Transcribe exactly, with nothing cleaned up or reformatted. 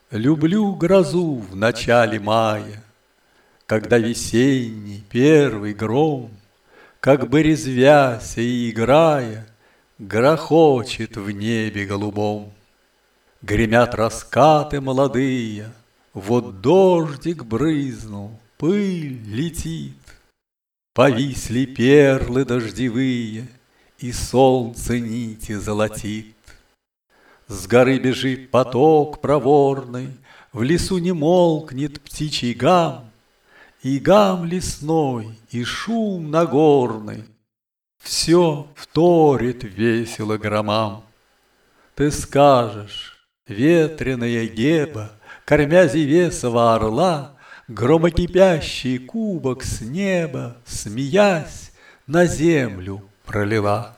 Люблю грозу в начале мая, Когда весенний первый гром, Как бы резвяся и играя, Грохочет в небе голубом. Гремят раскаты молодые, Вот дождик брызнул, пыль летит, Повисли перлы дождевые, И солнце нити золотит. С горы бежит поток проворный, В лесу не молкнет птичий гам, И гам лесной, и шум нагорный Все вторит весело громам. Ты скажешь, ветреная Геба, Кормя зевесого орла, Громокипящий кубок с неба, Смеясь, на землю пролила.